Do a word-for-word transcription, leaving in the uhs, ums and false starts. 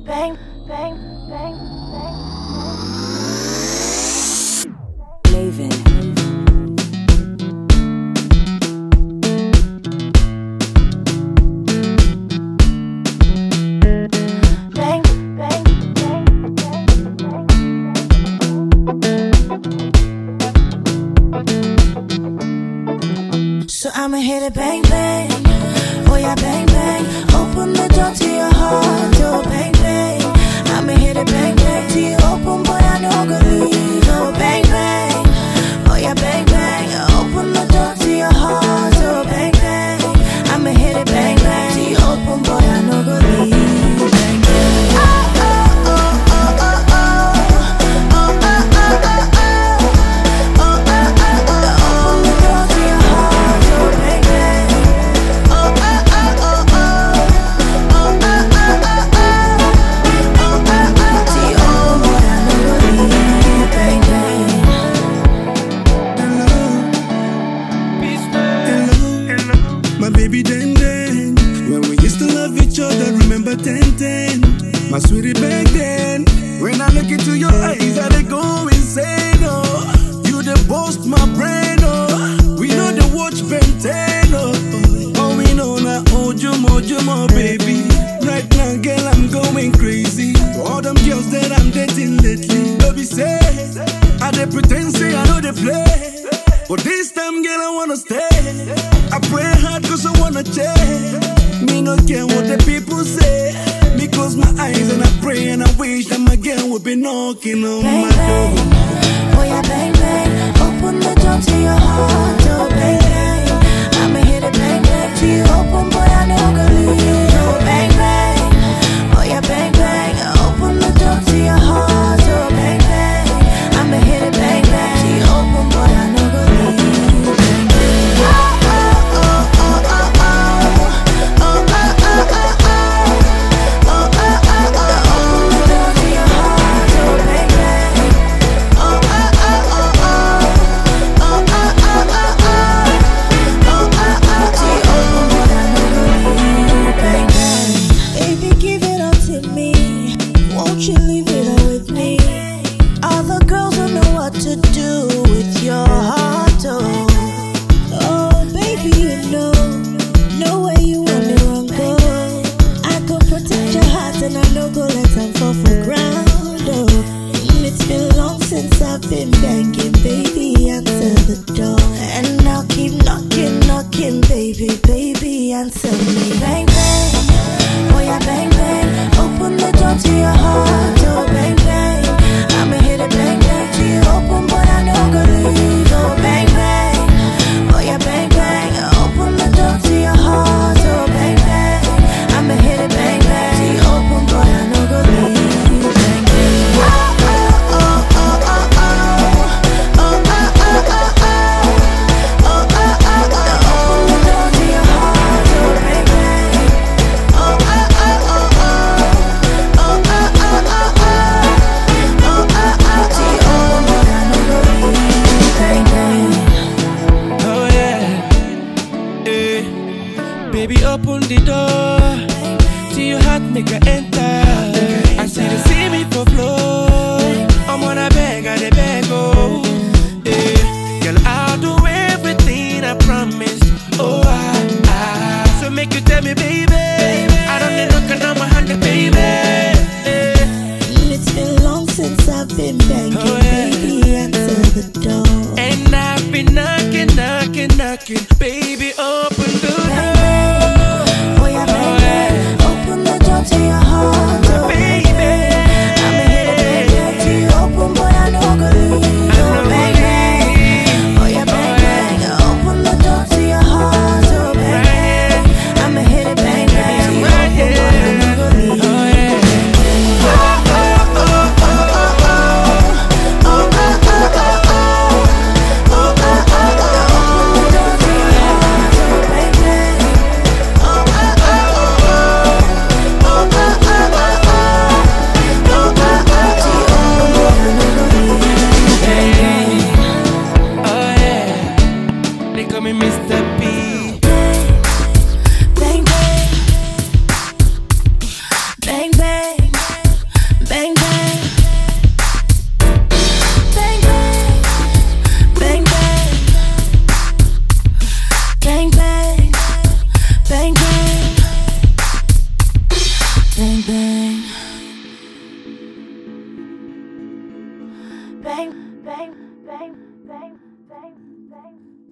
bang, bang, bang, bang. Maven. So I'ma hit it bang bang, oh yeah bang bang. Open the door to your heart, oh bang bang. I'ma hit it bang bang till you open, boy I know go leave, oh bang bang, oh yeah bang bang. Open the door to your heart, oh bang bang. I'ma hit it bang bang till you open, boy I know go leave, bang bang. Oh oh oh oh oh oh, oh oh oh oh oh. My sweetie back then, when I look into your eyes, I they go insane, oh. You the boast my brain, oh. We know the watch Ben ten, oh. Oh, we know now, oh, Jumo, Jumo, baby. Right now, girl, I'm going crazy. All them girls that I'm dating lately, baby say, I they pretend say I know they play. But this time, girl, I wanna stay. I pray hard cause I wanna change. Me no care what the people say. Me close my eyes and I pray and I wish that my girl would be knocking on bang, my door. Bang. Oh yeah, bang bang. Open the door to your heart, oh bang bang. I'ma hit it bang bang till you open, boy I know go leave. Oh bang bang. Oh yeah, bang bang. Open the door to your heart, oh bang bang. I'ma hit it bang bang till you open, boy I know go leave. Bang bang. Oh oh oh oh oh oh. Oh oh oh oh oh. Bang, bang. bang, bang, bang, bang, bang.